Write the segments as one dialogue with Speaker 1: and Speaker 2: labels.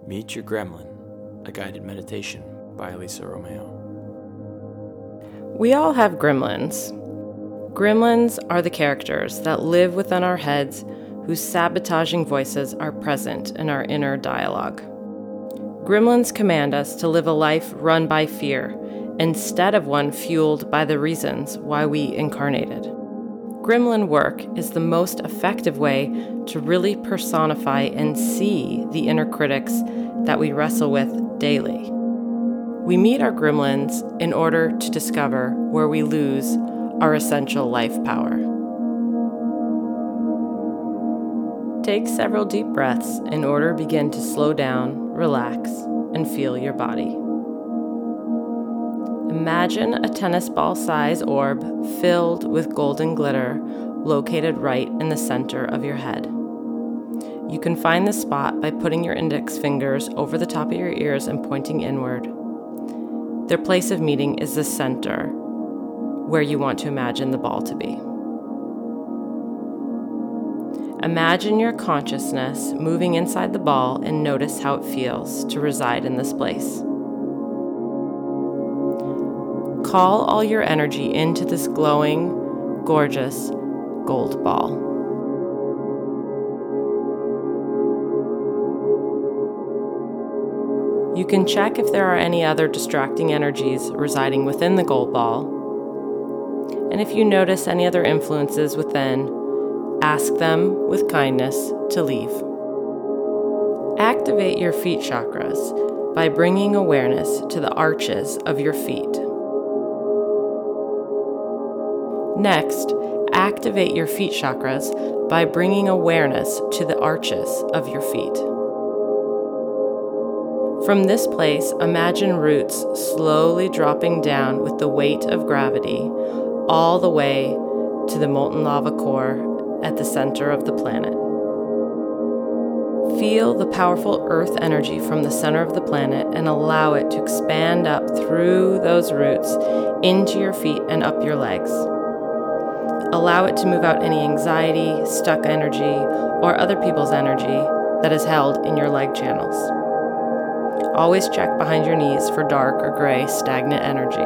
Speaker 1: Meet Your Gremlin, a guided meditation by Elisa Romeo.
Speaker 2: We all have gremlins. Gremlins are the characters that live within our heads whose sabotaging voices are present in our inner dialogue. Gremlins command us to live a life run by fear instead of one fueled by the reasons why we incarnated. Gremlin work is the most effective way to really personify and see the inner critics that we wrestle with daily. We meet our gremlins in order to discover where we lose our essential life power. Take several deep breaths in order to begin to slow down, relax, and feel your body. Imagine a tennis ball-size orb filled with golden glitter located right in the center of your head. You can find this spot by putting your index fingers over the top of your ears and pointing inward. Their place of meeting is the center, where you want to imagine the ball to be. Imagine your consciousness moving inside the ball and notice how it feels to reside in this place. Call all your energy into this glowing, gorgeous gold ball. You can check if there are any other distracting energies residing within the gold ball. And if you notice any other influences within, ask them with kindness to leave. Activate your feet chakras by bringing awareness to the arches of your feet. Next, activate your feet chakras by bringing awareness to the arches of your feet. From this place, imagine roots slowly dropping down with the weight of gravity all the way to the molten lava core at the center of the planet. Feel the powerful earth energy from the center of the planet and allow it to expand up through those roots into your feet and up your legs. Allow it to move out any anxiety, stuck energy, or other people's energy that is held in your leg channels. Always check behind your knees for dark or gray stagnant energy.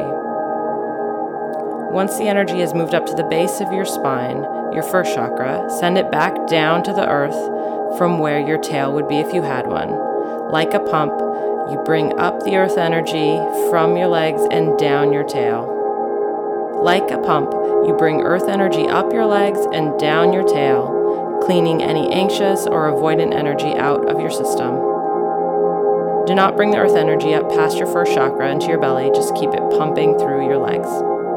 Speaker 2: Once the energy has moved up to the base of your spine, your first chakra, send it back down to the earth from where your tail would be if you had one. Like a pump, you bring up the earth energy from your legs and down your tail. Like a pump, you bring earth energy up your legs and down your tail, cleaning any anxious or avoidant energy out of your system. Do not bring the earth energy up past your first chakra into your belly, just keep it pumping through your legs.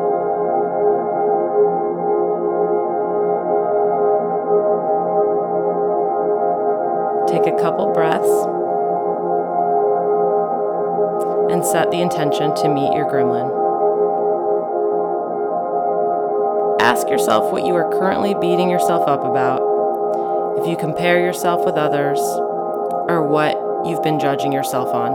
Speaker 2: Take a couple breaths and set the intention to meet your gremlin. Ask yourself what you are currently beating yourself up about, if you compare yourself with others, or what you've been judging yourself on.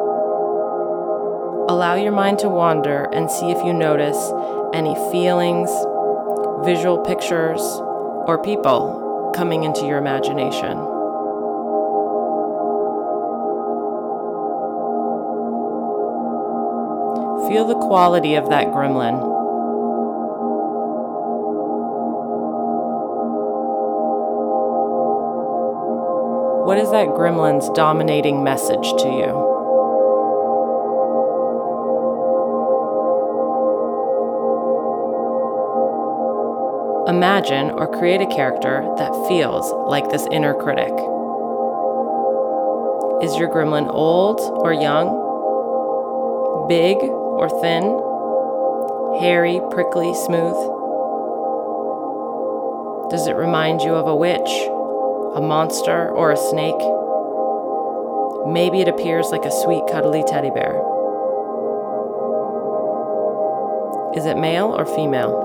Speaker 2: Allow your mind to wander and see if you notice any feelings, visual pictures, or people coming into your imagination. Feel the quality of that gremlin. What is that gremlin's dominating message to you? Imagine or create a character that feels like this inner critic. Is your gremlin old or young? Big or thin? Hairy, prickly, smooth? Does it remind you of a witch, a monster, or a snake? Maybe it appears like a sweet, cuddly teddy bear. Is it male or female?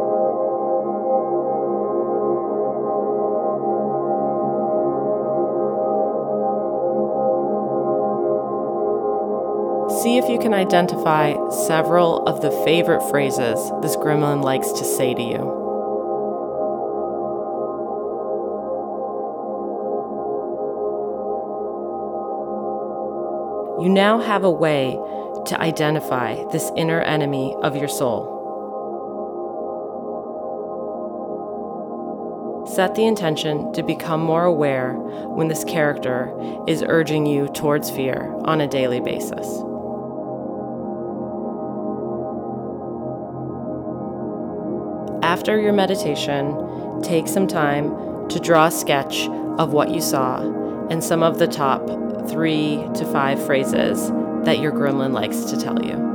Speaker 2: See if you can identify several of the favorite phrases this gremlin likes to say to you. You now have a way to identify this inner enemy of your soul. Set the intention to become more aware when this character is urging you towards fear on a daily basis. After your meditation, take some time to draw a sketch of what you saw and some of the top 3 to 5 phrases that your gremlin likes to tell you.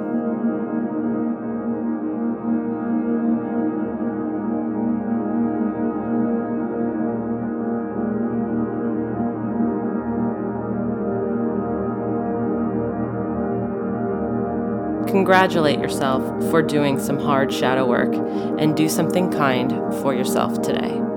Speaker 2: Congratulate yourself for doing some hard shadow work and do something kind for yourself today.